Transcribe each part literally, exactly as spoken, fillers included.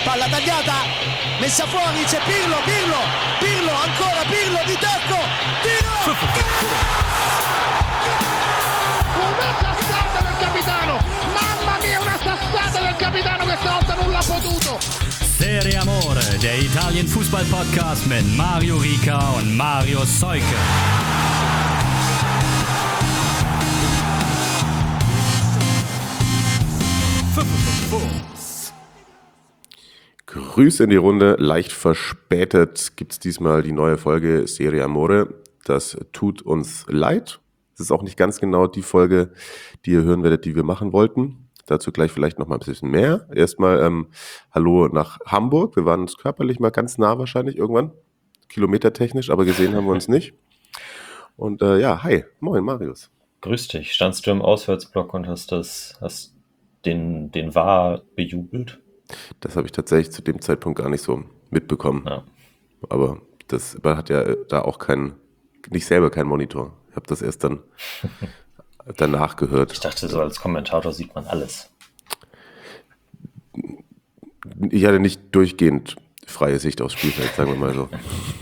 palla tagliata, messa fuori, c'è Pirlo, Pirlo, Pirlo, ancora Pirlo di tacco, tiro! Una sassata del capitano, mamma mia, una sassata del capitano, questa volta non l'ha potuto. Serie Amore, der Italien-Fußball-Podcast mit Mario Rica und Mario Seuke. Grüße in die Runde, leicht verspätet gibt es diesmal die neue Folge Serie Amore. Das tut uns leid. Es ist auch nicht ganz genau die Folge, die ihr hören werdet, die wir machen wollten. Dazu gleich vielleicht noch mal ein bisschen mehr. Erstmal ähm, Hallo nach Hamburg. Wir waren uns körperlich mal ganz nah wahrscheinlich irgendwann, kilometertechnisch, aber gesehen haben wir uns nicht. Und äh, ja, hi, moin Marius. Grüß dich. Standst du im Auswärtsblock und hast das, hast den, den V A R bejubelt? Das habe ich tatsächlich zu dem Zeitpunkt gar nicht so mitbekommen. Ja. Aber das man hat ja da auch keinen, nicht selber keinen Monitor. Ich habe das erst dann danach gehört. Ich dachte, so als Kommentator sieht man alles. Ich hatte nicht durchgehend freie Sicht aufs Spielfeld, sagen wir mal so.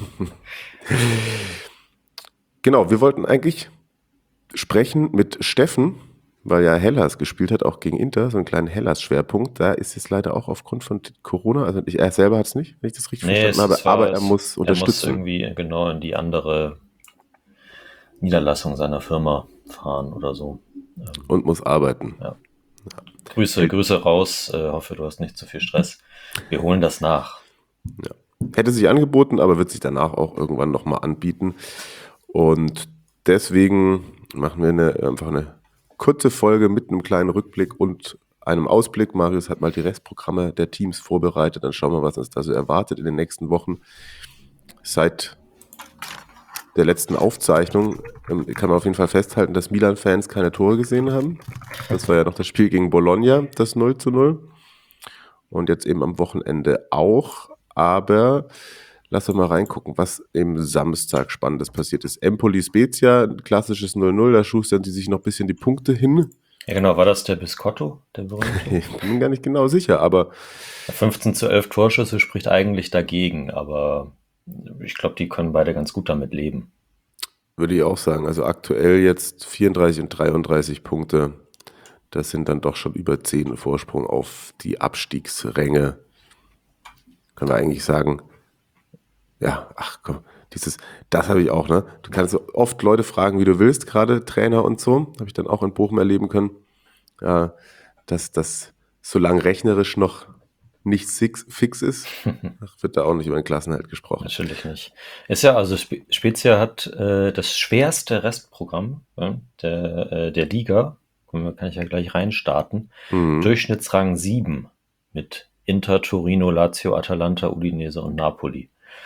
Genau, wir wollten eigentlich sprechen mit Steffen, weil ja Hellas gespielt hat, auch gegen Inter, so einen kleinen Hellas-Schwerpunkt. Da ist es leider auch aufgrund von Corona, also ich, er selber hat es nicht, wenn ich das richtig Nee, verstanden es habe, aber war- er muss Er muss unterstützen. irgendwie genau in die andere Niederlassung seiner Firma fahren oder so. Und muss arbeiten. Grüße, Grüße raus. Äh, hoffe, du hast nicht zu viel Stress. Wir holen das nach. Hätte sich angeboten, aber wird sich danach auch irgendwann nochmal anbieten. Und deswegen machen wir eine, einfach eine kurze Folge mit einem kleinen Rückblick und einem Ausblick. Marius hat mal die Restprogramme der Teams vorbereitet. Dann schauen wir, was uns da so erwartet in den nächsten Wochen. Seit der letzten Aufzeichnung ähm, kann man auf jeden Fall festhalten, dass Milan-Fans keine Tore gesehen haben. Das war ja noch das Spiel gegen Bologna, das null zu null. Und jetzt eben am Wochenende auch. Aber lass uns mal reingucken, was im Samstag Spannendes passiert ist. Empoli Spezia, ein klassisches null null, da schustern die sich noch ein bisschen die Punkte hin. Ja, genau. War das der Biscotto, der berühmte? Ich bin gar nicht genau sicher, aber fünfzehn zu elf Torschüsse spricht eigentlich dagegen, aber ich glaube, die können beide ganz gut damit leben. würde ich auch sagen, also aktuell jetzt vierunddreißig und dreiunddreißig Punkte. Das sind dann doch schon über zehn Vorsprung auf die Abstiegsränge. Können wir eigentlich sagen, ja, ach komm, dieses, das habe ich auch, ne? Du kannst so oft Leute fragen, wie du willst, gerade Trainer und so. Habe ich dann auch in Bochum erleben können. Ja, dass das, solange rechnerisch noch nicht fix, fix ist, wird da auch nicht über den Klassenerhalt gesprochen. Natürlich nicht. Ist ja, also Spe- Spezia hat äh, das schwerste Restprogramm ja, der, äh, der Liga. Kann kann ich ja gleich reinstarten. Mhm. Durchschnittsrang sieben mit Inter, Torino, Lazio, Atalanta, Udinese und Napoli.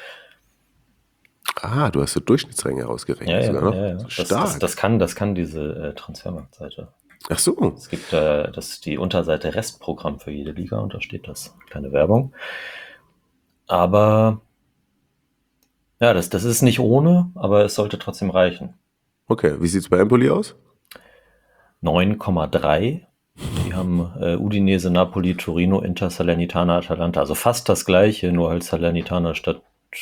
Ah, du hast so Durchschnittsränge ausgerechnet Ja, ja, sogar noch. ja, ja. So Das, stark. das, das, kann, das kann diese äh, Transfermarktseite. Ach so. Es gibt äh, das ist die Unterseite Restprogramm für jede Liga und da steht das. Keine Werbung. Aber ja, das, das ist nicht ohne, aber es sollte trotzdem reichen. Okay, wie sieht's bei Empoli aus? neun Komma drei. Die haben äh, Udinese, Napoli, Torino, Inter, Salernitana, Atalanta. Also fast das gleiche, nur halt Salernitana statt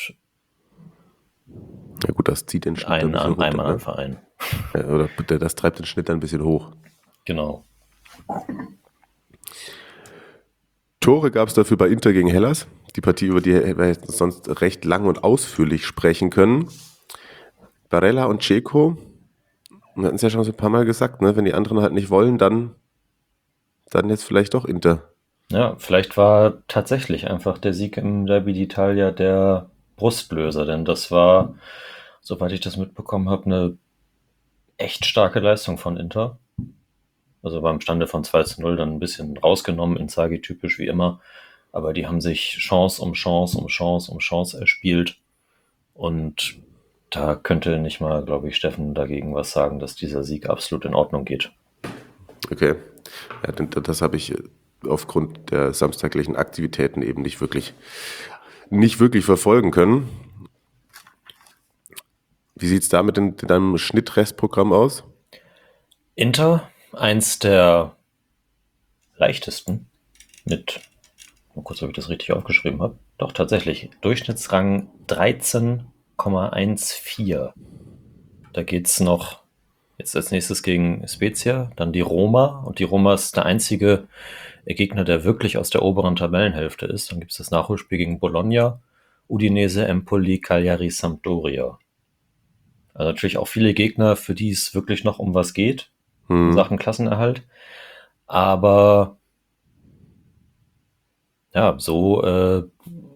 Ja gut, das zieht den Schnitt ein ein, bisschen runter, einmal ne? ein Verein. Ja, oder bitte, das treibt den Schnitt dann ein bisschen hoch. Genau. Tore gab es dafür bei Inter gegen Hellas. Die Partie, über die wir jetzt sonst recht lang und ausführlich sprechen können. Barella und Dzeko, wir hatten es ja schon so ein paar Mal gesagt, ne? Wenn die anderen halt nicht wollen, dann, dann jetzt vielleicht doch Inter. Ja, vielleicht war tatsächlich einfach der Sieg im Derby d'Italia der Brustlöser, denn das war, soweit ich das mitbekommen habe, eine echt starke Leistung von Inter. Also beim Stande von zwei zu null dann ein bisschen rausgenommen, Inzaghi typisch wie immer, aber die haben sich Chance um Chance um Chance um Chance erspielt und da könnte nicht mal, glaube ich, Steffen dagegen was sagen, dass dieser Sieg absolut in Ordnung geht. Okay. Ja, denn das habe ich aufgrund der samstaglichen Aktivitäten eben nicht wirklich, nicht wirklich verfolgen können. Wie sieht es da mit in deinem Schnittrestprogramm aus? Inter, eins der leichtesten mit mal kurz, ob ich das richtig aufgeschrieben habe. Doch, tatsächlich. Durchschnittsrang dreizehn Komma vierzehn. Da geht es noch jetzt als nächstes gegen Spezia, dann die Roma. Und die Roma ist der einzige Gegner, der wirklich aus der oberen Tabellenhälfte ist. Dann gibt es das Nachholspiel gegen Bologna, Udinese, Empoli, Cagliari, Sampdoria. Also natürlich auch viele Gegner, für die es wirklich noch um was geht, in Hm. Sachen Klassenerhalt. Aber ja, so äh,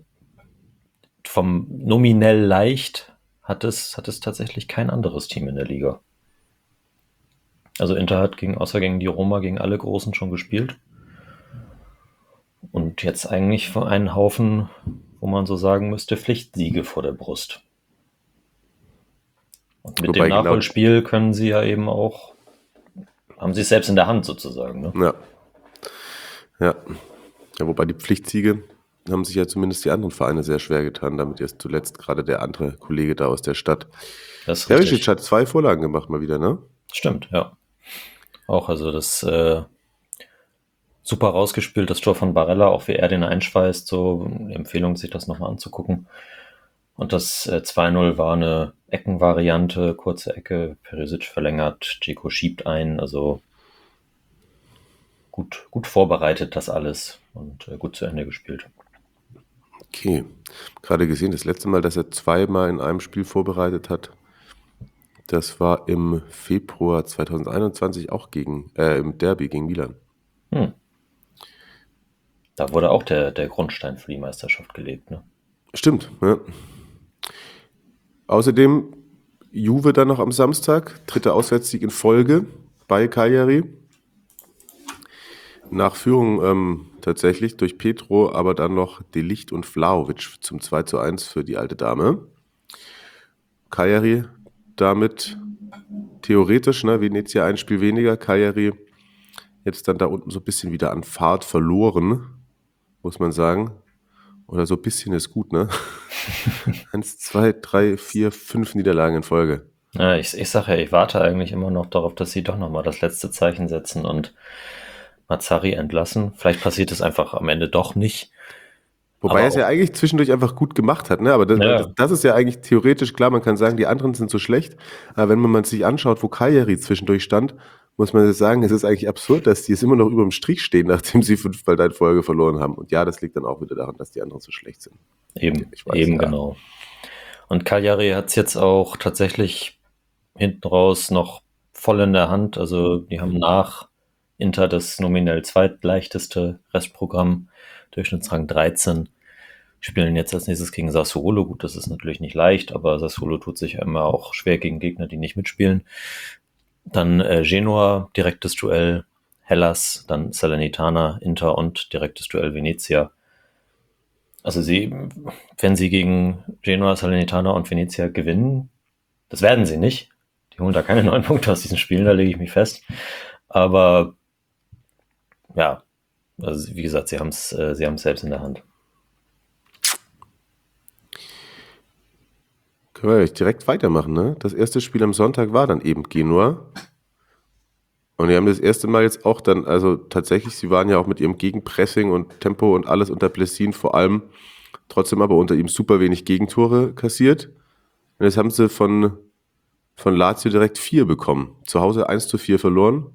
vom nominell leicht hat es, hat es tatsächlich kein anderes Team in der Liga. Also Inter hat gegen, außer gegen die Roma, gegen alle Großen schon gespielt. Und jetzt eigentlich für einen Haufen, wo man so sagen müsste, Pflichtsiege vor der Brust. Und mit Wobei dem genau- Nachholspiel können sie ja eben auch, haben sie es selbst in der Hand sozusagen. Ne? Ja. Ja. Ja, wobei die Pflichtsiege haben sich ja zumindest die anderen Vereine sehr schwer getan, damit erst zuletzt gerade der andere Kollege da aus der Stadt. Das ist Perisic richtig. hat zwei Vorlagen gemacht mal wieder, ne? Stimmt, ja. Auch also das äh, super rausgespielt, das Tor von Barella, auch wie er den einschweißt, so eine Empfehlung, sich das nochmal anzugucken. Und das äh, zwei null war eine Eckenvariante, kurze Ecke, Perisic verlängert, Dzeko schiebt ein, also gut, gut vorbereitet das alles und äh, gut zu Ende gespielt. Okay. Gerade gesehen, das letzte Mal, dass er zweimal in einem Spiel vorbereitet hat, das war im Februar zweitausendeinundzwanzig auch gegen, äh, im Derby gegen Milan. Hm. Da wurde auch der, der Grundstein für die Meisterschaft gelegt, ne? Stimmt, ja. Außerdem Juve dann noch am Samstag, dritter Auswärtssieg in Folge bei Cagliari. Nach Führung ähm, tatsächlich durch Petro, aber dann noch De Ligt und Vlahovic zum zwei zu eins für die alte Dame. Cagliari damit theoretisch, ne, Venezia ein Spiel weniger, Cagliari jetzt dann da unten so ein bisschen wieder an Fahrt verloren, muss man sagen. Oder so ein bisschen ist gut, ne? Eins, zwei, drei, vier, fünf Niederlagen in Folge. Ja, ich, ich sage ja, ich warte eigentlich immer noch darauf, dass sie doch nochmal das letzte Zeichen setzen und Mazzarri entlassen. Vielleicht passiert es einfach am Ende doch nicht. Wobei Aber er es ja auch- eigentlich zwischendurch einfach gut gemacht hat, ne? Aber das, Ja. das, das ist ja eigentlich theoretisch klar, man kann sagen, die anderen sind so schlecht. Aber wenn man sich anschaut, wo Cagliari zwischendurch stand, muss man sagen, es ist eigentlich absurd, dass die jetzt immer noch über dem Strich stehen, nachdem sie fünfmal in Folge verloren haben. Und ja, das liegt dann auch wieder daran, dass die anderen so schlecht sind. Eben, Ich weiß, eben ja. genau. Und Cagliari hat es jetzt auch tatsächlich hinten raus noch voll in der Hand. Also die haben nach Inter das nominell zweitleichteste Restprogramm, Durchschnittsrang dreizehn. Spielen jetzt als nächstes gegen Sassuolo. Gut, das ist natürlich nicht leicht, aber Sassuolo tut sich ja immer auch schwer gegen Gegner, die nicht mitspielen. Dann äh, Genoa, direktes Duell, Hellas, dann Salernitana, Inter und direktes Duell Venezia. Also sie, wenn sie gegen Genoa, Salernitana und Venezia gewinnen, das werden sie nicht. Die holen da keine neun Punkte aus diesen Spielen, da lege ich mich fest. Aber ja, also wie gesagt, sie haben es äh, sie haben es selbst in der Hand. Können wir direkt weitermachen, ne? Das erste Spiel am Sonntag war dann eben Genua. Und die haben das erste Mal jetzt auch dann, also tatsächlich, sie waren ja auch mit ihrem Gegenpressing und Tempo und alles unter Blessin vor allem, trotzdem aber unter ihm super wenig Gegentore kassiert. Und jetzt haben sie von, von Lazio direkt vier bekommen. Zu Hause eins zu vier verloren.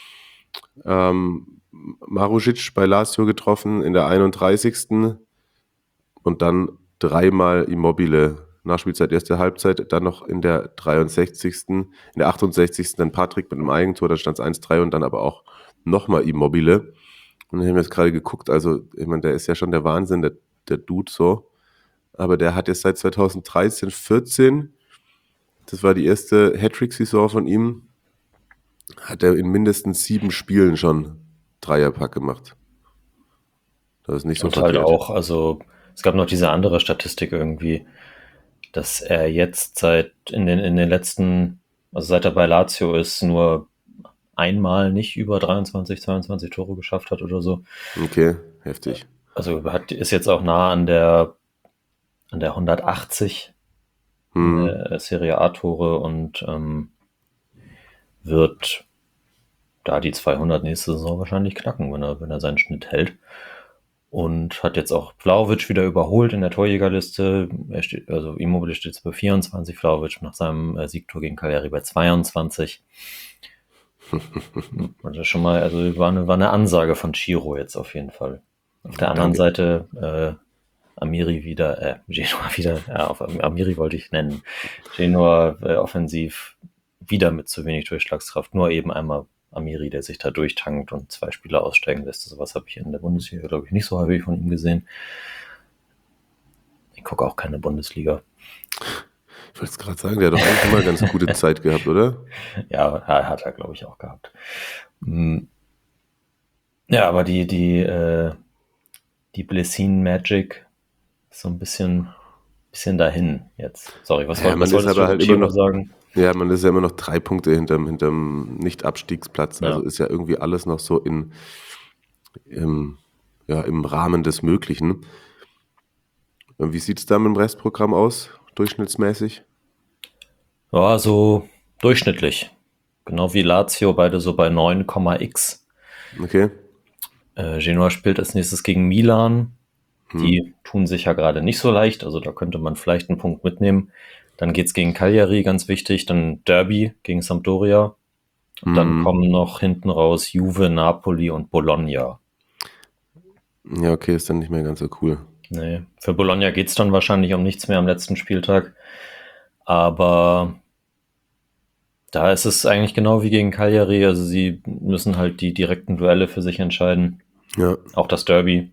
Ähm, Marušić bei Lazio getroffen in der einunddreißigsten Und dann dreimal Immobile. Nachspielzeit, erste Halbzeit, dann noch in der dreiundsechzigsten In der achtundsechzigsten dann Patrick mit einem Eigentor, da stand es eins drei und dann aber auch nochmal Immobile. Und wir haben jetzt gerade geguckt, also ich meine, der ist ja schon der Wahnsinn, der, der Dude so. Aber der hat jetzt seit zweitausenddreizehn, vierzehn, das war die erste Hattrick-Saison von ihm, hat er in mindestens sieben Spielen schon Dreierpack gemacht. Das ist nicht so Und halt verkehrt. auch, also es gab noch diese andere Statistik irgendwie, dass er jetzt seit in den, in den letzten, also seit er bei Lazio ist, nur einmal nicht über dreiundzwanzig, zweiundzwanzig Tore geschafft hat oder so. Okay, heftig. Also hat, ist jetzt auch nah an der an der hundertachtzig Hm. äh, Serie A-Tore und ähm, wird da die zweihundert nächste Saison wahrscheinlich knacken, wenn er, wenn er seinen Schnitt hält. und hat jetzt auch Vlahovic wieder überholt in der Torjägerliste. Er steht, also Immobile steht jetzt bei vierundzwanzig, Vlahovic nach seinem äh, Siegtor gegen Cagliari bei zweiundzwanzig. Also schon mal, also war eine, war eine Ansage von Ciro jetzt auf jeden Fall. Auf der anderen Danke. Seite äh, Amiri wieder, äh, Genoa wieder, ja, auf Amiri wollte ich nennen. Genoa äh, offensiv wieder mit zu wenig Durchschlagskraft, nur eben einmal Amiri, der sich da durchtankt und zwei Spieler aussteigen lässt. Sowas habe ich in der Bundesliga, glaube ich, nicht so häufig von ihm gesehen. Ich gucke auch keine Bundesliga. Ich wollte es gerade sagen, der hat doch eigentlich immer ganz gute Zeit gehabt, oder? Ja, hat er, glaube ich, auch gehabt. Ja, aber die, die, äh, die Blessin Magic ist so ein bisschen, bisschen dahin jetzt. Sorry, was, Ja, was man ist wolltest aber du halt Ciro immer noch- sagen? Ja, man ist ja immer noch drei Punkte hinterm, hinterm Nicht-Abstiegsplatz. Also Ja. ist ja irgendwie alles noch so in, im, ja, im Rahmen des Möglichen. Und wie sieht es da mit dem Restprogramm aus, durchschnittsmäßig? Ja, so durchschnittlich. Genau wie Lazio, beide so bei neun Komma x. Okay. Äh, Genoa spielt als nächstes gegen Milan. Die tun sich ja gerade nicht so leicht, also da könnte man vielleicht einen Punkt mitnehmen. Dann geht's gegen Cagliari, ganz wichtig. Dann Derby gegen Sampdoria. Und dann Mhm. kommen noch hinten raus Juve, Napoli und Bologna. Ja, okay, ist dann nicht mehr ganz so cool. Nee, für Bologna geht's dann wahrscheinlich um nichts mehr am letzten Spieltag. Aber da ist es eigentlich genau wie gegen Cagliari. Also sie müssen halt die direkten Duelle für sich entscheiden. Ja, Auch das Derby.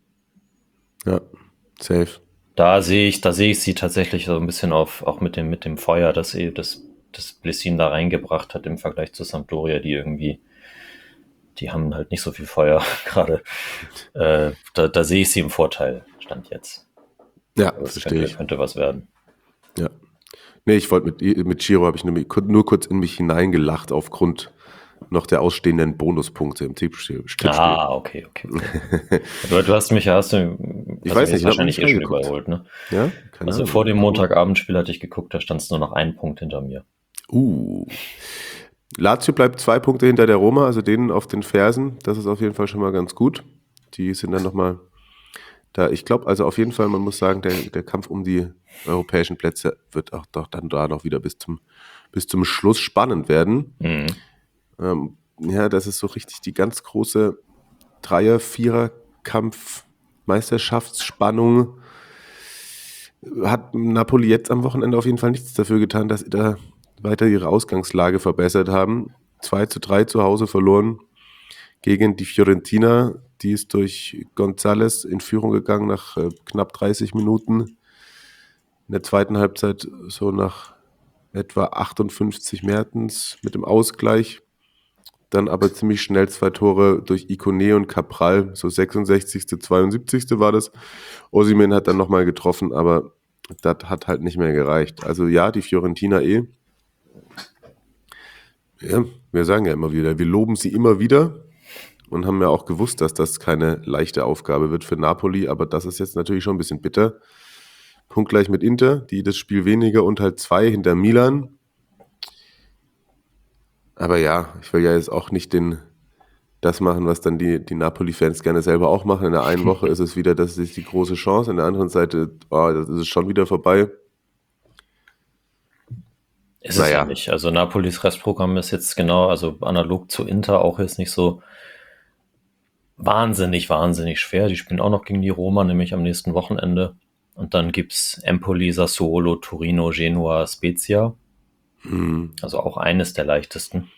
ja, safe. Da sehe ich, da sehe ich sie tatsächlich so ein bisschen auf, auch mit dem, mit dem Feuer, das eh, das, das Blessin da reingebracht hat im Vergleich zu Sampdoria, die irgendwie, die haben halt nicht so viel Feuer gerade. Äh, da, da sehe ich sie im Vorteil, Stand jetzt. Ja, Das verstehe könnte, ich. könnte was werden. Ja. Nee, ich wollte mit, mit Giro habe ich nämlich kur- nur kurz in mich hineingelacht aufgrund noch der ausstehenden Bonuspunkte im Tippspiel. Tippspiel. Ah, okay, okay. okay. du, du hast mich ja, hast du, Ich hast weiß mich nicht, ich hab wahrscheinlich nicht eh schon reingeguckt. überholt, ne? Ja, keine Also Ahnung. vor dem Montagabendspiel hatte ich geguckt, da stand es nur noch ein Punkt hinter mir. Uh. Lazio bleibt zwei Punkte hinter der Roma, also denen auf den Fersen. Das ist auf jeden Fall schon mal ganz gut. Die sind dann nochmal da. Ich glaube, also auf jeden Fall, man muss sagen, der, der Kampf um die europäischen Plätze wird auch doch dann da noch wieder bis zum, bis zum Schluss spannend werden. Mhm. Ähm, ja, das ist so richtig die ganz große Dreier-, Vierer-Kampf, Meisterschaftsspannung. Hat Napoli jetzt am Wochenende auf jeden Fall nichts dafür getan, dass sie da weiter ihre Ausgangslage verbessert haben. zwei zu drei zu Hause verloren gegen die Fiorentina. Die ist durch González in Führung gegangen nach äh, knapp dreißig Minuten. In der zweiten Halbzeit so nach etwa achtundfünfzig Mertens mit dem Ausgleich. Dann aber ziemlich schnell zwei Tore durch Ikoné und Cabral, so sechsundsechzigste, zweiundsiebzigste war das. Osimhen hat dann nochmal getroffen, aber das hat halt nicht mehr gereicht. Also ja, die Fiorentina eh. Ja, wir sagen ja immer wieder, wir loben sie immer wieder und haben ja auch gewusst, dass das keine leichte Aufgabe wird für Napoli, aber das ist jetzt natürlich schon ein bisschen bitter. Punktgleich mit Inter, die das Spiel weniger und halt zwei hinter Milan. Aber ja, ich will ja jetzt auch nicht den, das machen, was dann die, die Napoli-Fans gerne selber auch machen. In der einen Woche ist es wieder, das ist die große Chance, in der anderen Seite, oh, das ist es schon wieder vorbei. Ist es Naja. ja nicht. Also Napolis Restprogramm ist jetzt genau, also analog zu Inter auch jetzt nicht so wahnsinnig, wahnsinnig schwer. Die spielen auch noch gegen die Roma, nämlich am nächsten Wochenende. Und dann gibt's Empoli, Sassuolo, Torino, Genua, Spezia. Hm. Also auch eines der leichtesten.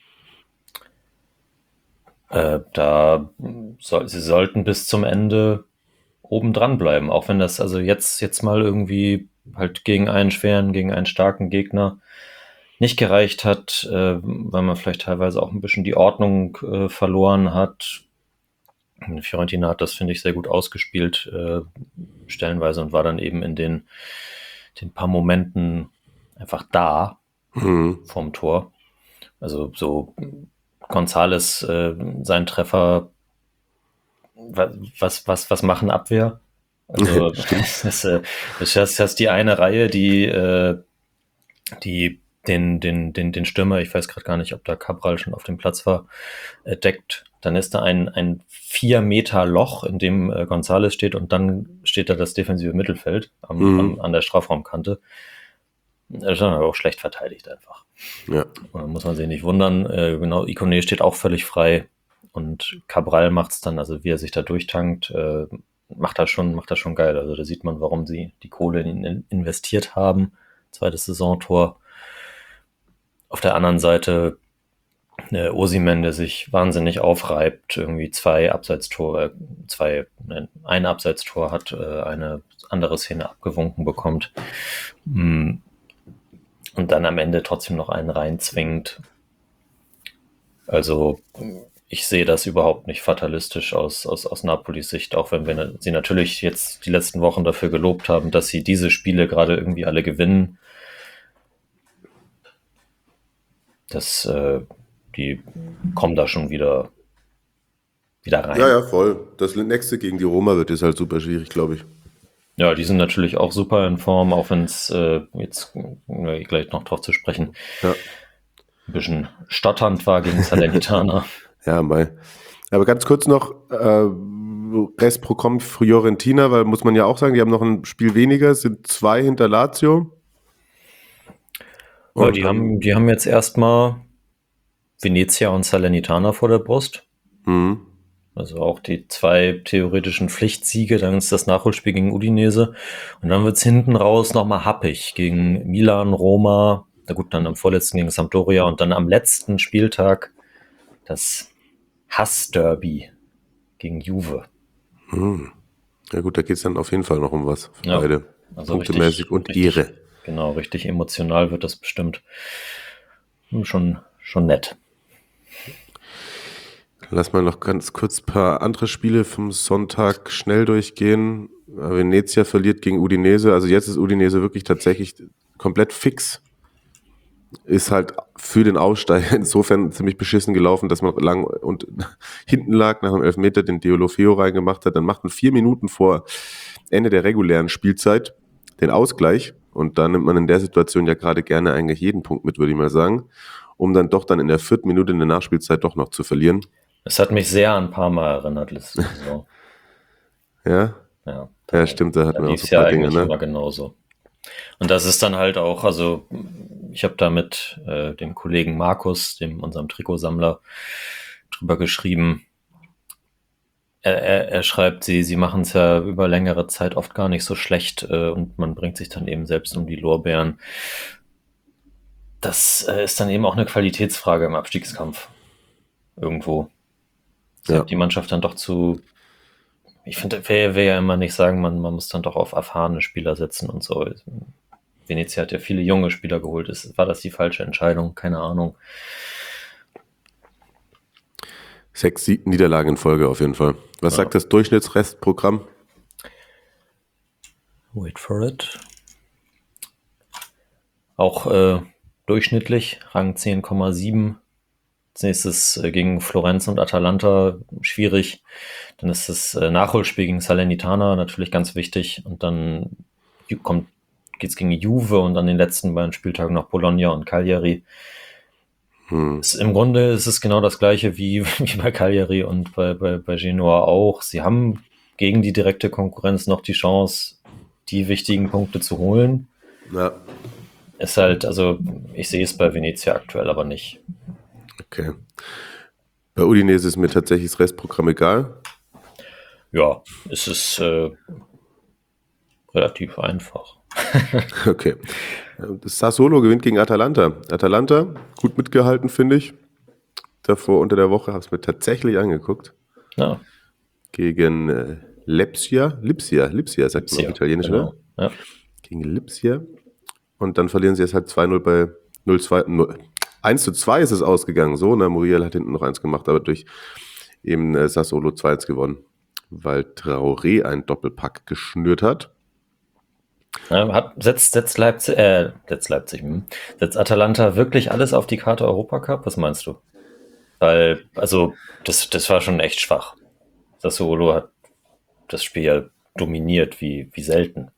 Äh, da soll, sie sollten bis zum Ende oben dran bleiben, auch wenn das also jetzt, jetzt mal irgendwie halt gegen einen schweren, gegen einen starken Gegner nicht gereicht hat, äh, weil man vielleicht teilweise auch ein bisschen die Ordnung äh, verloren hat. Fiorentina hat das, finde ich, sehr gut ausgespielt, äh, stellenweise, und war dann eben in den, den paar Momenten einfach da Hm. vom Tor. Also so González, äh, sein Treffer, wa- was, was, was machen Abwehr? Also das ist, äh, das ist, das ist die eine Reihe, die, äh, die den, den, den, den Stürmer, ich weiß gerade gar nicht, ob da Cabral schon auf dem Platz war, äh, deckt dann ist da ein, ein vier Meter Loch, in dem äh, González steht und dann steht da das defensive Mittelfeld am, Mhm. am, an der Strafraumkante. Das ist dann aber auch schlecht verteidigt einfach. Ja. Und dann muss man sich nicht wundern. Äh, genau, Ikoné steht auch völlig frei und Cabral macht es dann, also wie er sich da durchtankt, äh, macht das schon, macht das schon geil. Also da sieht man, warum sie die Kohle in ihn investiert haben. Zweites Saisontor. Auf der anderen Seite äh, Osimhen, der sich wahnsinnig aufreibt, irgendwie zwei Abseitstore, zwei, nein, ein Abseitstor hat, äh, eine andere Szene abgewunken bekommt. Mm. Und dann am Ende trotzdem noch einen reinzwingt. Also ich sehe das überhaupt nicht fatalistisch aus, aus, aus Napolis Sicht, auch wenn wir sie natürlich jetzt die letzten Wochen dafür gelobt haben, dass sie diese Spiele gerade irgendwie alle gewinnen. Das, äh, die kommen da schon wieder, wieder rein. Ja, ja, voll. Das nächste gegen die Roma wird jetzt halt super schwierig, glaube ich. Ja, die sind natürlich auch super in Form, auch wenn es äh, jetzt äh, gleich noch drauf zu sprechen, Ja. ein bisschen stotternd war gegen Salernitana. Ja, mal. Aber ganz kurz noch, äh, Restprogramm Fiorentina, weil muss man ja auch sagen, die haben noch ein Spiel weniger, sind zwei hinter Lazio. Ja, Und die dann- haben, die haben jetzt erstmal Venezia und Salernitana vor der Brust. Mhm. Also auch die zwei theoretischen Pflichtsiege, dann ist das Nachholspiel gegen Udinese und dann wird's hinten raus nochmal happig gegen Milan, Roma, na gut, dann am vorletzten gegen Sampdoria und dann am letzten Spieltag das Hassderby gegen Juve. Mhm. Ja gut, da geht es dann auf jeden Fall noch um was für Ja, beide. also Punktemäßig richtig- und richtig- Ehre. Genau, richtig emotional wird das bestimmt. Hm, Schon, schon nett. Lass mal noch ganz kurz ein paar andere Spiele vom Sonntag schnell durchgehen. Venezia verliert gegen Udinese. Also jetzt ist Udinese wirklich tatsächlich komplett fix. Ist halt für den Aussteiger insofern ziemlich beschissen gelaufen, dass man lang und hinten lag, nach dem Elfmeter den Deulofeo reingemacht hat. Dann macht man vier Minuten vor Ende der regulären Spielzeit den Ausgleich. Und da nimmt man in der Situation ja gerade gerne eigentlich jeden Punkt mit, würde ich mal sagen, um dann doch dann in der vierten Minute in der Nachspielzeit doch noch zu verlieren. Es hat mich sehr an Parma erinnert letzte Saison. Ja, Ja, ja stimmt, da da hatten wir auch lief so es ein ja paar Dinge, eigentlich ne? immer genauso. Und das ist dann halt auch, also ich habe da mit äh, dem Kollegen Markus, dem unserem Trikotsammler, drüber geschrieben. Er, er, er schreibt, sie, sie machen es ja über längere Zeit oft gar nicht so schlecht äh, und man bringt sich dann eben selbst um die Lorbeeren. Das äh, ist dann eben auch eine Qualitätsfrage im Abstiegskampf. Irgendwo. Ja. Die Mannschaft dann doch zu, ich finde, wir will ja immer nicht sagen, man, man muss dann doch auf erfahrene Spieler setzen und so. Venezia hat ja viele junge Spieler geholt. Ist, war das die falsche Entscheidung? Keine Ahnung. Sechs Sieg- Niederlagen in Folge auf jeden Fall. Was Ja. sagt das Durchschnittsrestprogramm? Wait for it. Auch äh, durchschnittlich, Rang zehn Komma sieben. Als nächstes äh, gegen Florenz und Atalanta, schwierig. Dann ist das äh, Nachholspiel gegen Salernitana natürlich ganz wichtig. Und dann ju- kommt, geht's gegen Juve und an den letzten beiden Spieltagen noch Bologna und Cagliari. Hm. Es, Im Grunde ist es genau das gleiche wie, wie bei Cagliari und bei, bei, bei Genoa auch. Sie haben gegen die direkte Konkurrenz noch die Chance, die wichtigen Punkte zu holen. Ja, Ist halt, also ich sehe es bei Venezia aktuell aber nicht. okay. Bei Udinese ist mir tatsächlich das Restprogramm egal. Ja, es ist äh, relativ einfach. Okay. Das Sassuolo gewinnt gegen Atalanta. Atalanta, gut mitgehalten, finde ich. Davor unter der Woche habe ich es mir tatsächlich angeguckt. Ja, Gegen äh, Lepsia. Lipsia, Lipsia sagt man auf Italienisch, genau. oder? Ja. Gegen Lipsia. Und dann verlieren sie jetzt halt zwei null bei null zwei. eins zu zwei ist es ausgegangen. So, ne? Muriel hat hinten noch eins gemacht, aber durch eben äh, Sassuolo zwei eins gewonnen. Weil Traoré einen Doppelpack geschnürt hat. Ja, hat, setzt, setzt Leipzig, äh, setzt Leipzig, hm. setzt Atalanta wirklich alles auf die Karte Europacup? Was meinst du? Weil, also, das, das war schon echt schwach. Sassuolo hat das Spiel ja dominiert, wie, wie selten.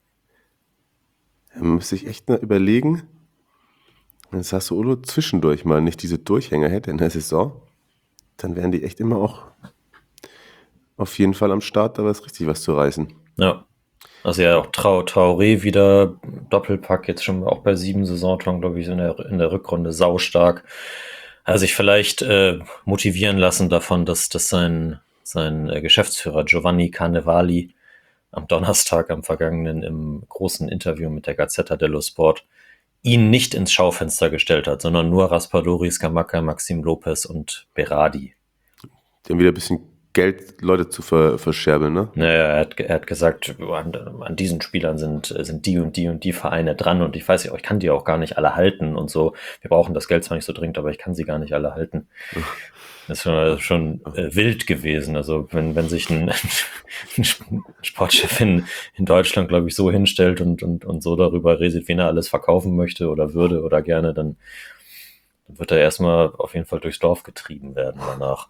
Man muss sich echt mal überlegen, wenn Sassuolo zwischendurch mal nicht diese Durchhänger hätte in der Saison, dann wären die echt immer auch auf jeden Fall am Start, da ist richtig was zu reißen. Ja. Also ja, auch Trau Traoré wieder Doppelpack, jetzt schon auch bei sieben Saisontoren, glaube ich, in der, in der Rückrunde saustark. Also sich vielleicht äh, motivieren lassen davon, dass, dass sein, sein äh, Geschäftsführer Giovanni Carnevali am Donnerstag, am vergangenen, im großen Interview mit der Gazzetta dello Sport ihn nicht ins Schaufenster gestellt hat, sondern nur Raspadori, Scamacca, Maxim Lopez und Berardi. Die haben wieder ein bisschen Geld, Leute zu ver verscherbeln, ne? Naja, er hat, er hat gesagt, an, an diesen Spielern sind, sind die und die und die Vereine dran und ich weiß ja, ich kann die auch gar nicht alle halten und so. Wir brauchen das Geld zwar nicht so dringend, aber ich kann sie gar nicht alle halten. Das ist schon, schon äh, wild gewesen. Also wenn, wenn sich ein, ein Sportchef in, in Deutschland, glaube ich, so hinstellt und, und, und so darüber redet, wen er alles verkaufen möchte oder würde oder gerne, dann, dann wird er erstmal auf jeden Fall durchs Dorf getrieben werden danach.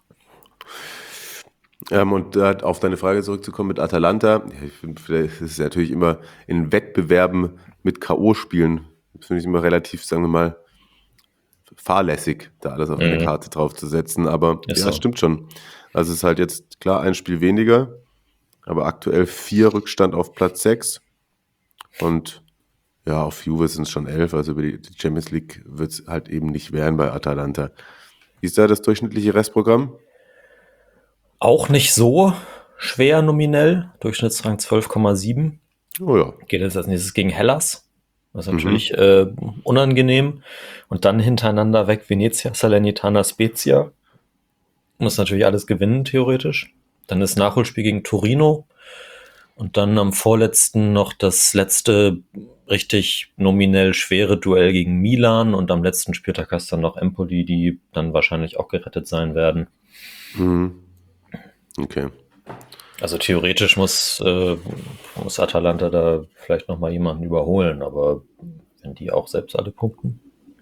Ähm, und äh, auf deine Frage zurückzukommen mit Atalanta, ja, ich finde, es ist natürlich immer in Wettbewerben mit K O-Spielen, das finde ich immer relativ, sagen wir mal, fahrlässig, da alles auf eine Mhm. Karte drauf zu setzen, aber Ist ja, so. stimmt schon. Also es ist halt jetzt klar ein Spiel weniger, aber aktuell vier Rückstand auf Platz sechs und ja, auf Juve sind es schon elf, also über die die Champions League wird es halt eben nicht werden bei Atalanta. Wie ist da das durchschnittliche Restprogramm? Auch nicht so schwer nominell, Durchschnittsrang zwölf Komma sieben. Oh ja, Geht jetzt als nächstes gegen Hellas. Das ist natürlich äh, unangenehm. Und dann hintereinander weg Venezia, Salernitana, Spezia. Muss natürlich alles gewinnen, theoretisch. Dann ist Nachholspiel gegen Torino. Und dann am vorletzten noch das letzte richtig nominell schwere Duell gegen Milan. Und am letzten Spieltag hast du dann noch Empoli, die dann wahrscheinlich auch gerettet sein werden. mhm. Okay. Also theoretisch muss, äh, muss Atalanta da vielleicht nochmal jemanden überholen, aber wenn die auch selbst alle punkten.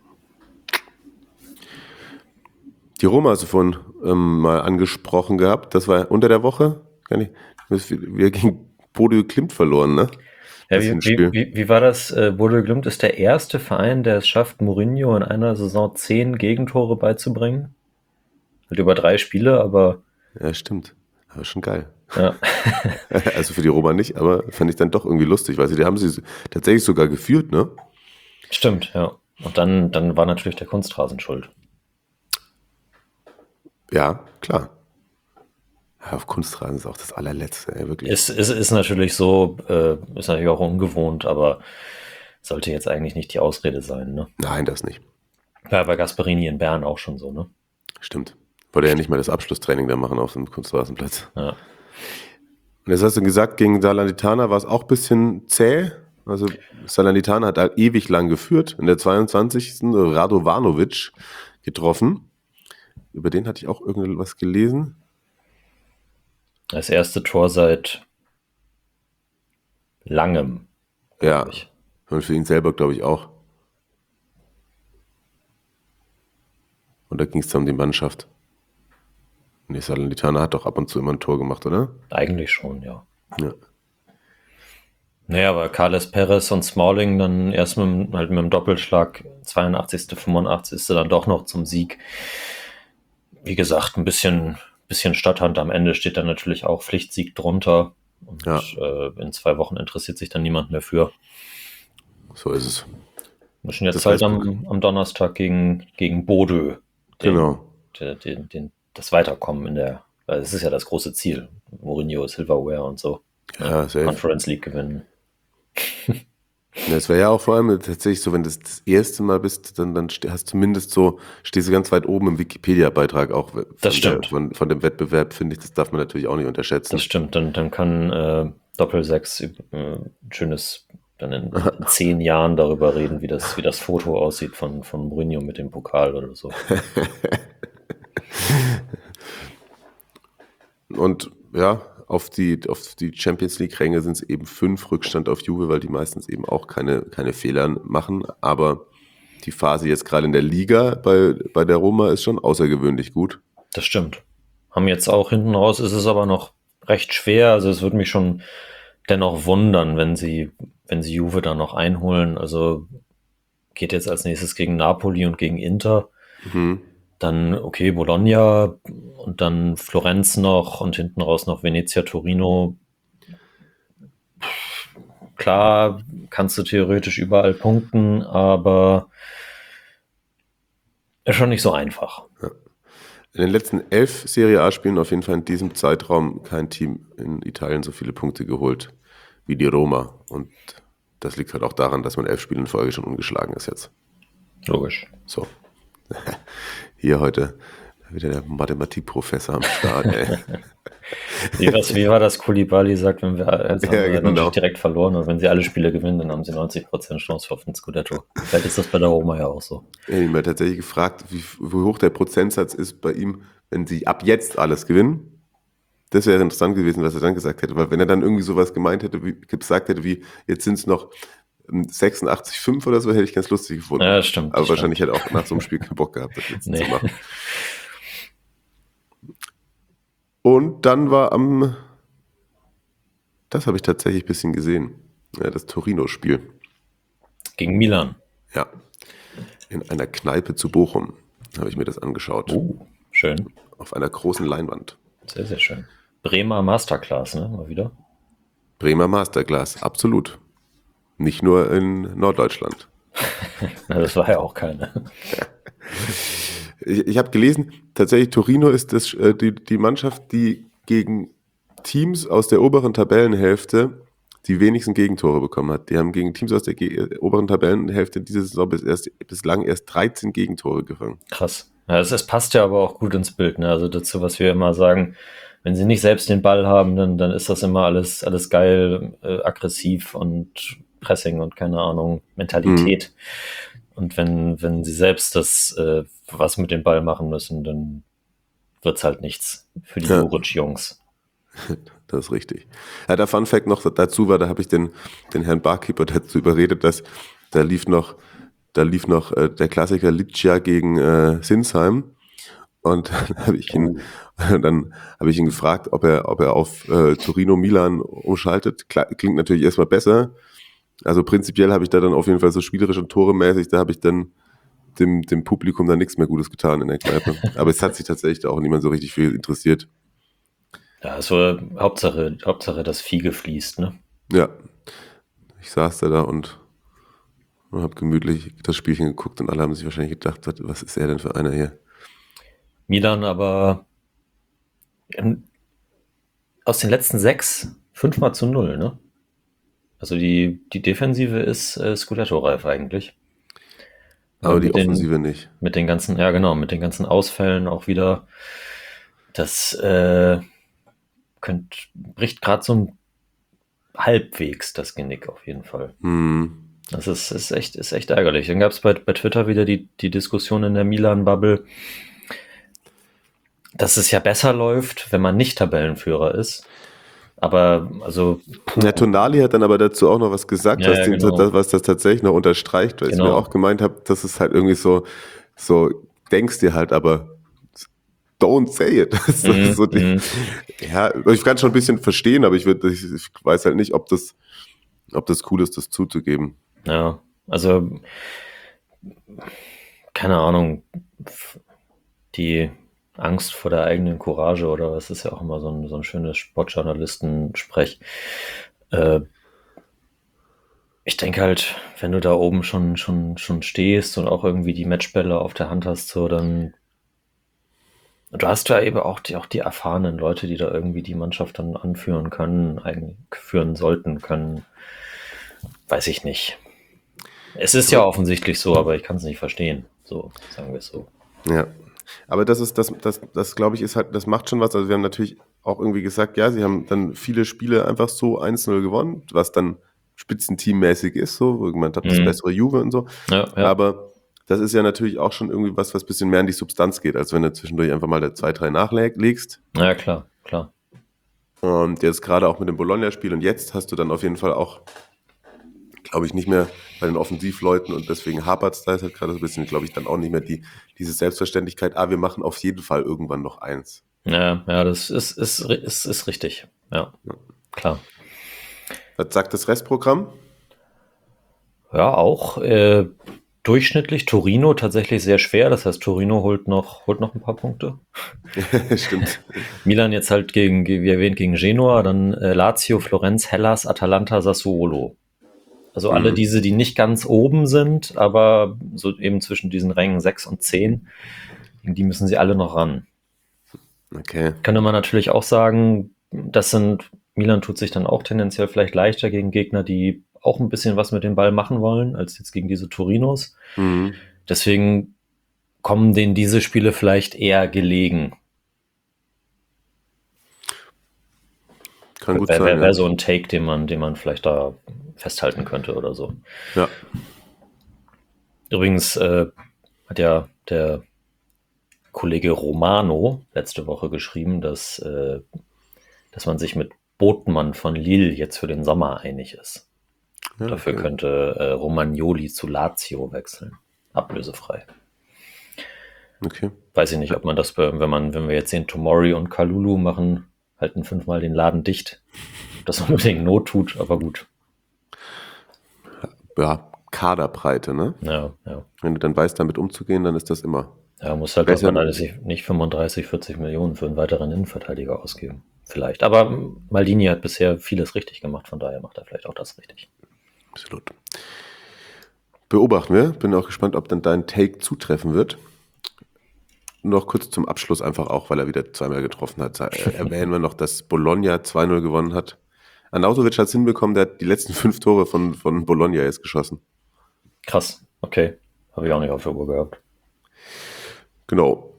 Die Roma hast du vorhin ähm, mal angesprochen gehabt. Das war unter der Woche. Kann ich, wir gegen Bodø Glimt verloren, ne? Ja, Das wie, ist ein wie, Spiel. wie, wie war das? Äh, Bodø Glimt ist der erste Verein, der es schafft, Mourinho in einer Saison zehn Gegentore beizubringen. Halt über drei Spiele, aber Ja, stimmt. Aber schon geil. ja. Also für die Roma nicht, aber fand ich dann doch irgendwie lustig, weil sie, die haben sie tatsächlich sogar geführt, ne? Stimmt, ja. Und dann, dann war natürlich der Kunstrasen schuld. Ja, klar. Ja, auf Kunstrasen ist auch das allerletzte, ey, wirklich. Ist, ist, ist natürlich so, äh, ist natürlich auch ungewohnt, aber sollte jetzt eigentlich nicht die Ausrede sein, ne? Nein, das nicht. Ja, bei Gasperini in Bern auch schon so, ne? Stimmt. Wollte ja nicht mal das Abschlusstraining da machen auf dem Kunstrasenplatz. Ja. Und jetzt hast du gesagt, gegen Salernitana war es auch ein bisschen zäh. Also Salernitana hat halt ewig lang geführt. In der zweiundzwanzigsten Radovanovic getroffen. Über den hatte ich auch irgendwas gelesen. Das erste Tor seit langem. Ja, glaub ich. und für ihn selber glaube ich auch. Und da ging es dann um die Mannschaft. Nee, Salernitana hat doch ab und zu immer ein Tor gemacht, oder? Eigentlich schon, ja. Ja. Naja, aber Carles Perez und Smalling dann erst mit, dem- halt mit dem Doppelschlag zweiundachtzigsten fünfundachtzigsten dann doch noch zum Sieg. Wie gesagt, ein bisschen, bisschen Stadthand. Am Ende steht dann natürlich auch Pflichtsieg drunter. Und Ja. äh, in zwei Wochen interessiert sich dann niemand mehr für. So ist es. Wir müssen jetzt Das halt heißt- am, am Donnerstag gegen, gegen Bodø. Den, Genau. Den, den, den, das Weiterkommen in der, weil es ist ja das große Ziel. Mourinho, Silverware und so. Ja, safe. Conference League gewinnen. Ja, es wäre ja auch vor allem tatsächlich so, wenn du das, das erste Mal bist, dann, dann ste- hast du zumindest so, stehst du ganz weit oben im Wikipedia-Beitrag auch von, Das stimmt. Der, von, von dem Wettbewerb, finde ich, das darf man natürlich auch nicht unterschätzen. Das stimmt, dann, dann kann äh, Doppelsechs äh, ein schönes, dann in, in zehn Jahren darüber reden, wie das, wie das Foto aussieht von, von Mourinho mit dem Pokal oder so. Und ja, auf die, auf die Champions League-Ränge sind es eben fünf Rückstand auf Juve, weil die meistens eben auch keine, keine Fehler machen. Aber die Phase jetzt gerade in der Liga bei, bei der Roma ist schon außergewöhnlich gut. Das stimmt. Haben jetzt auch hinten raus, ist es aber noch recht schwer. Also es würde mich schon dennoch wundern, wenn sie, wenn sie Juve da noch einholen. Also geht jetzt als nächstes gegen Napoli und gegen Inter. Mhm. Dann, okay, Bologna und dann Florenz noch und hinten raus noch Venezia, Torino. Klar, kannst du theoretisch überall punkten, aber ist schon nicht so einfach. Ja. In den letzten elf Serie A-Spielen auf jeden Fall in diesem Zeitraum kein Team in Italien so viele Punkte geholt wie die Roma. Und das liegt halt auch daran, dass man elf Spiele in Folge schon ungeschlagen ist jetzt. Logisch. So. Hier heute wieder der Mathematikprofessor am Start. Ey. Wie, was, wie war das? Koulibaly sagt, wenn wir also Ja, haben wir genau. direkt verloren und wenn sie alle Spiele gewinnen, dann haben sie neunzig Prozent Chance auf den Scudetto. Vielleicht ist das bei der Roma ja auch so. Ich habe mir tatsächlich gefragt, wie, wie hoch der Prozentsatz ist bei ihm, wenn sie ab jetzt alles gewinnen. Das wäre interessant gewesen, was er dann gesagt hätte, weil wenn er dann irgendwie sowas gemeint hätte, wie gesagt hätte, wie jetzt sind es noch sechsundachtzig Komma fünf oder so, hätte ich ganz lustig gefunden. Ja, das stimmt. Aber das wahrscheinlich hätte er auch nach so einem Spiel keinen Bock gehabt, das jetzt Nee. zu machen. Und dann war am, das habe ich tatsächlich ein bisschen gesehen, ja, das Torino-Spiel. Gegen Milan. Ja, in einer Kneipe zu Bochum habe ich mir das angeschaut. Uh, schön. Auf einer großen Leinwand. Sehr, sehr schön. Bremer Masterclass, ne? Mal wieder. Bremer Masterclass, absolut. Nicht nur in Norddeutschland. Na, das war ja auch keine. Ich, ich habe gelesen, tatsächlich Torino ist das, äh, die, die Mannschaft, die gegen Teams aus der oberen Tabellenhälfte die wenigsten Gegentore bekommen hat. Die haben gegen Teams aus der ge- oberen Tabellenhälfte diese Saison bis erst, bislang erst dreizehn Gegentore gefangen. Krass. Ja, es, es passt ja aber auch gut ins Bild, ne? Also dazu, was wir immer sagen, wenn sie nicht selbst den Ball haben, dann, dann ist das immer alles, alles geil, äh, aggressiv und Pressing und keine Ahnung, Mentalität. Mhm. Und wenn, wenn sie selbst das äh, was mit dem Ball machen müssen, dann wird's halt nichts für die Ja. Juric-Jungs. Das ist richtig. Ja, der Fun Fact noch dazu war, da habe ich den, den Herrn Barkeeper dazu überredet, dass da lief noch, da lief noch äh, der Klassiker Lipsia gegen äh, Sinsheim. Und dann habe ich ihn, dann habe ich ihn gefragt, ob er, ob er auf äh, Torino Milan umschaltet. Klar, klingt natürlich erstmal besser. Also prinzipiell habe ich da dann auf jeden Fall so spielerisch und toremäßig, da habe ich dann dem, dem Publikum dann nichts mehr Gutes getan in der Kneipe. Aber es hat sich tatsächlich auch niemand so richtig viel interessiert. Ja, also Hauptsache, Hauptsache das Fiege fließt, ne? Ja, ich saß da, da und habe gemütlich das Spielchen geguckt und alle haben sich wahrscheinlich gedacht, was, was ist er denn für einer hier? Milan aber ähm, aus den letzten sechs fünfmal zu null, ne? Also die, die Defensive ist äh, Scudetto-reif eigentlich. Aber die mit den, Offensive nicht. Mit den ganzen, ja genau, mit den ganzen Ausfällen auch wieder. Das äh, könnt, bricht gerade so ein halbwegs das Genick auf jeden Fall. Hm. Das ist, ist, echt, ist echt ärgerlich. Dann gab es bei, bei Twitter wieder die, die Diskussion in der Milan-Bubble, dass es ja besser läuft, wenn man nicht Tabellenführer ist. Aber, also... Herr Tonali hat dann aber dazu auch noch was gesagt, Ja, was, ja, den, genau. das, was das tatsächlich noch unterstreicht, weil Genau. ich mir auch gemeint habe, dass es halt irgendwie so, so denkst dir halt, aber don't say it. Das ist Mhm, so die, mhm. ja, ich kann schon ein bisschen verstehen, aber ich, würd, ich, ich weiß halt nicht, ob das, ob das cool ist, das zuzugeben. Ja, also keine Ahnung, die Angst vor der eigenen Courage oder was ist ja auch immer so ein, so ein schönes Sportjournalisten-Sprech. Äh, ich denke halt, wenn du da oben schon, schon, schon stehst und auch irgendwie die Matchbälle auf der Hand hast, so dann du hast ja eben auch die, auch die erfahrenen Leute, die da irgendwie die Mannschaft dann anführen können, eigentlich führen sollten können. Weiß ich nicht. Es ist ja offensichtlich so, aber ich kann es nicht verstehen. So, sagen wir es so. Ja, aber das ist, das, das, das glaube ich, ist halt, das macht schon was. Also wir haben natürlich auch irgendwie gesagt, ja, sie haben dann viele Spiele einfach so eins null gewonnen, was dann spitzenteammäßig ist, so, wo ich gemeint habe, das Mhm. bessere Juve und so. Ja, ja. Aber das ist ja natürlich auch schon irgendwie was, was ein bisschen mehr in die Substanz geht, als wenn du zwischendurch einfach mal da zwei, drei nachlegst. Ja, klar, klar. Und jetzt gerade auch mit dem Bologna-Spiel und jetzt hast du dann auf jeden Fall auch, glaube ich, nicht mehr bei den Offensivleuten und deswegen hapert es da jetzt halt gerade so ein bisschen, glaube ich, dann auch nicht mehr die, diese Selbstverständlichkeit, ah, wir machen auf jeden Fall irgendwann noch eins. Ja, ja, das ist, ist, ist, ist richtig. Ja, klar. Was sagt das Restprogramm? Ja, auch. Äh, durchschnittlich. Torino tatsächlich sehr schwer. Das heißt, Torino holt noch, holt noch ein paar Punkte. Stimmt. Milan jetzt halt gegen, wie erwähnt, gegen Genua, dann äh, Lazio, Florenz, Hellas, Atalanta, Sassuolo. Also Mhm. alle diese, die nicht ganz oben sind, aber so eben zwischen diesen Rängen sechs und zehn, gegen die müssen sie alle noch ran. Okay. Könnte man natürlich auch sagen, das sind, Milan tut sich dann auch tendenziell vielleicht leichter gegen Gegner, die auch ein bisschen was mit dem Ball machen wollen, als jetzt gegen diese Torinos. Mhm. Deswegen kommen denen diese Spiele vielleicht eher gelegen. Kann gut Wäre sein. wär, wär Ja. so ein Take, den man, den man vielleicht da festhalten könnte oder so. Ja. Übrigens äh, hat ja der Kollege Romano letzte Woche geschrieben, dass, äh, dass man sich mit Botmann von Lille jetzt für den Sommer einig ist. Ja, Dafür okay. könnte äh, Romagnoli zu Lazio wechseln. Ablösefrei. Okay. Weiß ich nicht, ob man das, be- wenn man, wenn wir jetzt sehen, Tomori und Kalulu machen, halten fünfmal den Laden dicht. Ob das unbedingt Not tut, aber gut. Ja, Kaderbreite, ne? Ja, ja. Wenn du dann weißt, damit umzugehen, dann ist das immer. Ja, muss halt Besser- man alles nicht fünfunddreißig, vierzig Millionen für einen weiteren Innenverteidiger ausgeben. Vielleicht. Aber Maldini hat bisher vieles richtig gemacht, von daher macht er vielleicht auch das richtig. Absolut. Beobachten wir. Bin auch gespannt, ob dann dein Take zutreffen wird. Noch kurz zum Abschluss einfach auch, weil er wieder zweimal getroffen hat. Äh, erwähnen wir noch, dass Bologna zwei null gewonnen hat. Arnautovic hat es hinbekommen, der hat die letzten fünf Tore von, von Bologna jetzt geschossen. Krass, okay. Habe ich auch nicht auf der Uhr gehabt. Genau.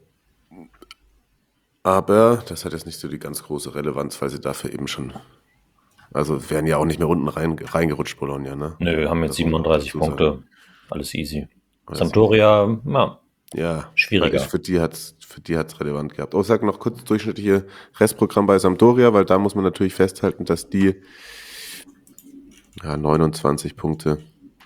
Aber das hat jetzt nicht so die ganz große Relevanz, weil sie dafür eben schon, also wären ja auch nicht mehr unten rein, reingerutscht, Bologna, ne? Nö, wir haben jetzt Das muss man siebenunddreißig dazu sagen. Punkte. Alles easy. Alles Sampdoria, ja, Ja, Schwieriger. weil ich- Für die hat es für die hat's relevant gehabt. Oh, ich sage noch kurz durchschnittliche Restprogramm bei Sampdoria, weil da muss man natürlich festhalten, dass die ja, neunundzwanzig Punkte.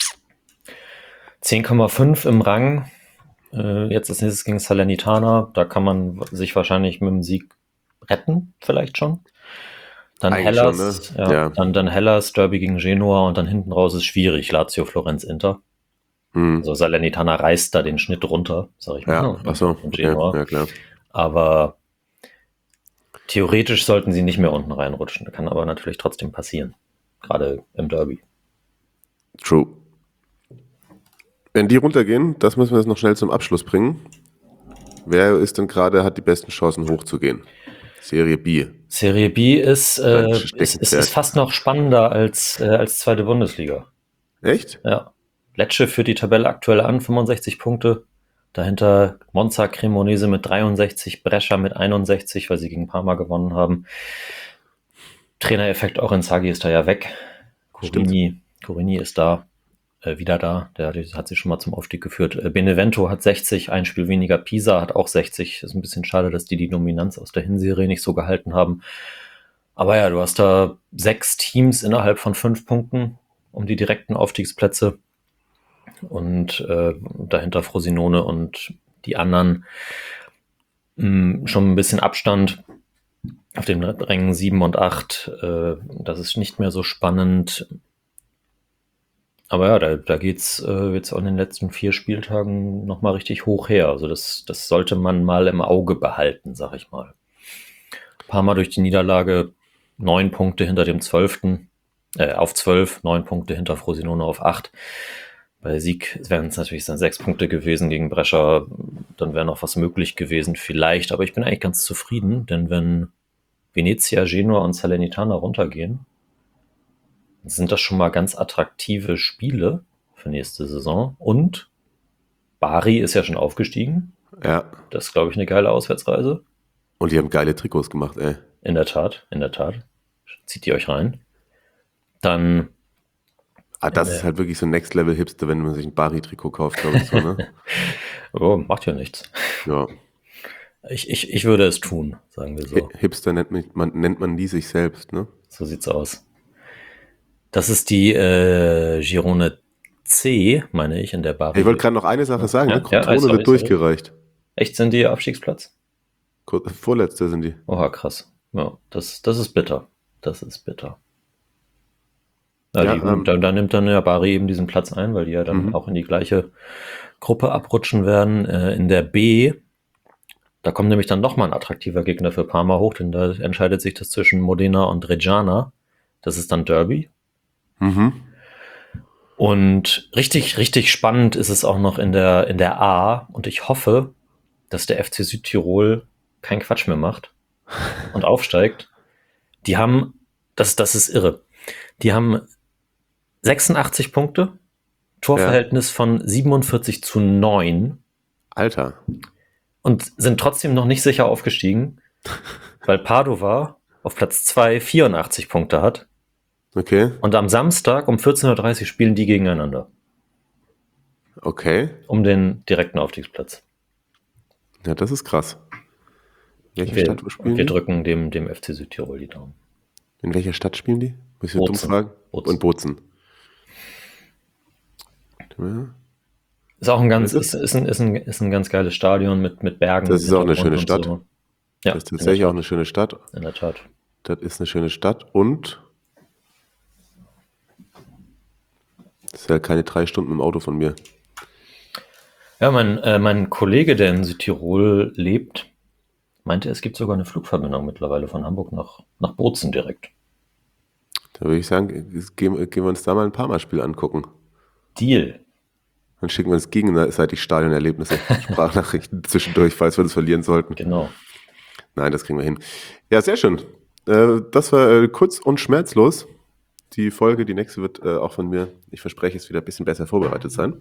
zehn Komma fünf im Rang. Äh, jetzt als nächstes gegen Salernitana. Da kann man sich wahrscheinlich mit dem Sieg retten, vielleicht schon. Dann Eigentlich Hellas, schon, ne? ja, Ja. Dann, dann Hellas, Derby gegen Genua und dann hinten raus ist schwierig. Lazio, Florenz, Inter. Hm. Also Salernitana reißt da den Schnitt runter, sag ich mal. Ja, achso, Und okay, Genua. ja klar. Aber theoretisch sollten sie nicht mehr unten reinrutschen. Das kann aber natürlich trotzdem passieren. Gerade im Derby. True. Wenn die runtergehen, das müssen wir jetzt noch schnell zum Abschluss bringen. Wer ist denn gerade, hat die besten Chancen hochzugehen? Serie B. Serie B ist, äh, Dein ist, ist, Steckenpferd. ist fast noch spannender als, äh, als zweite Bundesliga. Echt? Ja. Lecce führt die Tabelle aktuell an, fünfundsechzig Punkte. Dahinter Monza, Cremonese mit dreiundsechzig, Brescia mit einundsechzig, weil sie gegen Parma gewonnen haben. Trainereffekt auch Inzaghi ist da ja weg. Corini, Corini ist da, äh, wieder da. Der hat, hat sich schon mal zum Aufstieg geführt. Äh, Benevento hat sechzig, ein Spiel weniger. Pisa hat auch sechzig. Ist ein bisschen schade, dass die die Dominanz aus der Hinserie nicht so gehalten haben. Aber ja, du hast da sechs Teams innerhalb von fünf Punkten um die direkten Aufstiegsplätze. Und äh, dahinter Frosinone und die anderen mh, schon ein bisschen Abstand auf den Rängen sieben und acht. Äh, das ist nicht mehr so spannend. Aber ja, da, da geht's äh, jetzt an den letzten vier Spieltagen nochmal richtig hoch her. Also das, das sollte man mal im Auge behalten, sag ich mal. Parma durch die Niederlage neun Punkte hinter dem zwölften Äh, auf zwölf, neun Punkte hinter Frosinone auf acht. Bei Sieg wären es natürlich dann sechs Punkte gewesen gegen Brescia, dann wäre noch was möglich gewesen vielleicht, aber ich bin eigentlich ganz zufrieden, denn wenn Venezia, Genua und Salernitana runtergehen, sind das schon mal ganz attraktive Spiele für nächste Saison und Bari ist ja schon aufgestiegen, Ja. das ist glaube ich eine geile Auswärtsreise, Und die haben geile Trikots gemacht, ey. in der Tat, in der Tat, zieht ihr euch rein, dann Ah, das Äh. ist halt wirklich so Next-Level-Hipster, wenn man sich ein Bari-Trikot kauft, glaube ich so, ne? oh, macht ja nichts. Ja. Ich, ich, ich würde es tun, sagen wir so. Hi- Hipster nennt man, man, nennt man die sich selbst, ne? So sieht's aus. Das ist die äh, Girone C, meine ich, in der Bari. Ich wollte gerade noch eine Sache sagen, Ja, ne? ja, Crotone sorry, wird sorry. durchgereicht. Echt, sind die Abstiegsplatz? Kur- Vorletzte sind die. Oha, krass. Ja, das, das ist bitter. Das ist bitter. Ja, Ja, die, ähm, da, da nimmt dann ja Bari eben diesen Platz ein, weil die ja dann Mhm. auch in die gleiche Gruppe abrutschen werden. Äh, in der B, da kommt nämlich dann nochmal ein attraktiver Gegner für Parma hoch, denn da entscheidet sich das zwischen Modena und Reggiana. Das ist dann Derby. Mhm. Und richtig, richtig spannend ist es auch noch in der, in der A. Und ich hoffe, dass der F C Südtirol keinen Quatsch mehr macht und aufsteigt. Die haben, das, das ist irre, die haben sechsundachtzig Punkte, Torverhältnis von siebenundvierzig zu neun Alter. und sind trotzdem noch nicht sicher aufgestiegen, weil Padova auf Platz zwei vierundachtzig Punkte hat. Okay. Und am Samstag um vierzehn Uhr dreißig spielen die gegeneinander Okay. um den direkten Aufstiegsplatz. Ja, das ist krass. Welche Wir, Stadt spielen wir die? drücken dem, dem F C Südtirol die Daumen. In welcher Stadt spielen die? Muss ich so dumm Bozen. fragen? Bozen. Und Bozen. Ja. Ist auch ein ganz, Ist ist, ist, ein, ist, ein, ist ein ganz geiles Stadion mit, mit Bergen. Das ist auch eine schöne Hintergrund Stadt. und so. Ja, Das ist tatsächlich auch eine schöne Stadt. in der Tat. Das ist eine schöne Stadt und das ist ja keine drei Stunden im Auto von mir. Ja, mein, äh, mein Kollege, der in Südtirol lebt, meinte, es gibt sogar eine Flugverbindung mittlerweile von Hamburg nach, nach Bozen direkt. Da würde ich sagen, gehen, gehen wir uns da mal ein Parma-Spiel angucken. Deal. Dann schicken wir uns gegenseitig Stadionerlebnisse, Sprachnachrichten zwischendurch, falls wir das verlieren sollten. Genau. Nein, das kriegen wir hin. Ja, sehr schön. Äh, das war äh, kurz und schmerzlos. Die Folge, die nächste wird äh, auch von mir, ich verspreche es, wieder ein bisschen besser vorbereitet sein.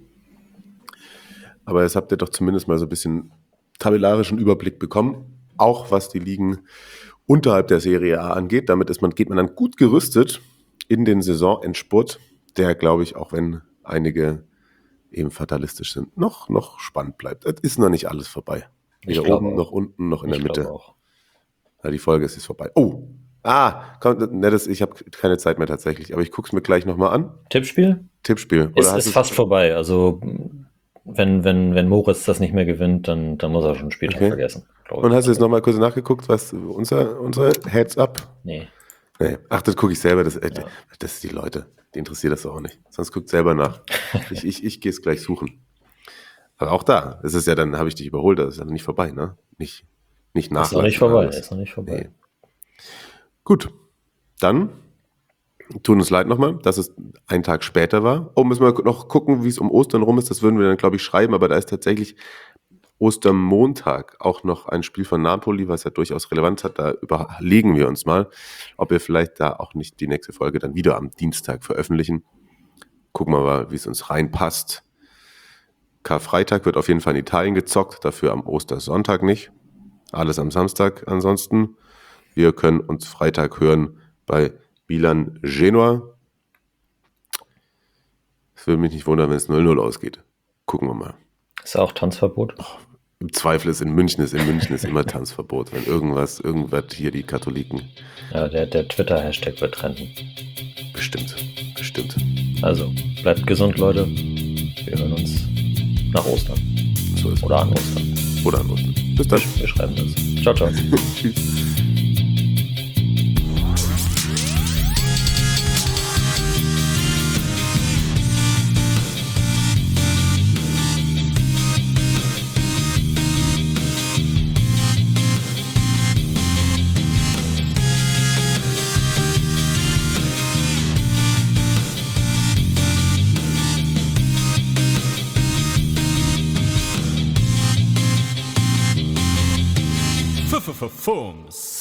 Aber jetzt habt ihr doch zumindest mal so ein bisschen tabellarischen Überblick bekommen, auch was die Ligen unterhalb der Serie A angeht. Damit ist man, geht man dann gut gerüstet in den Saisonendspurt, der, glaube ich, auch wenn einige eben fatalistisch sind, noch, noch spannend bleibt. Es ist noch nicht alles vorbei. Ich Weder glaube oben, auch. noch unten, noch in Ich der Mitte. glaube auch. Ja, die Folge ist jetzt vorbei. Oh, ah, komm, ne, das, ich habe keine Zeit mehr tatsächlich, aber ich gucke es mir gleich nochmal an. Tippspiel? Tippspiel. Ist, hast ist du's- fast vorbei. Also, wenn, wenn, wenn Moritz das nicht mehr gewinnt, dann, dann muss er schon Spieltag Okay. vergessen. glaub ich. Und hast du jetzt nochmal kurz nachgeguckt, was unser, unser Heads-up? Nee. Nee. Ach, das gucke ich selber. Das, äh, Ja. das ist die Leute. Die interessiert das auch nicht. Sonst guckt selber nach. ich ich, ich gehe es gleich suchen. Aber auch da, das ist ja dann, habe ich dich überholt, das ist ja noch nicht vorbei, ne? Nicht, nicht nach. Ist noch nicht vorbei. Ist noch nicht vorbei. Gut, dann tun uns leid nochmal, dass es ein Tag später war. Oh, müssen wir noch gucken, wie es um Ostern rum ist. Das würden wir dann, glaube ich, schreiben. Aber da ist tatsächlich Ostermontag auch noch ein Spiel von Napoli, was ja durchaus Relevanz hat. Da überlegen wir uns mal, ob wir vielleicht da auch nicht die nächste Folge dann wieder am Dienstag veröffentlichen. Gucken wir mal, wie es uns reinpasst. Karfreitag wird auf jeden Fall in Italien gezockt, dafür am Ostersonntag nicht. Alles am Samstag ansonsten. Wir können uns Freitag hören bei Milan Genua. Es würde mich nicht wundern, wenn es null null ausgeht. Gucken wir mal. Ist auch Tanzverbot? Im Zweifel ist in München, ist in München ist immer Tanzverbot. Wenn irgendwas, irgendwas hier die Katholiken. Ja, der, der Twitter-Hashtag wird trenden. Bestimmt, bestimmt. Also, bleibt gesund, Leute. Wir hören uns nach Ostern. So ist es. Oder an Ostern. Oder an Ostern. Bis dann. Wir schreiben das. Ciao, ciao. Tschüss. Fums.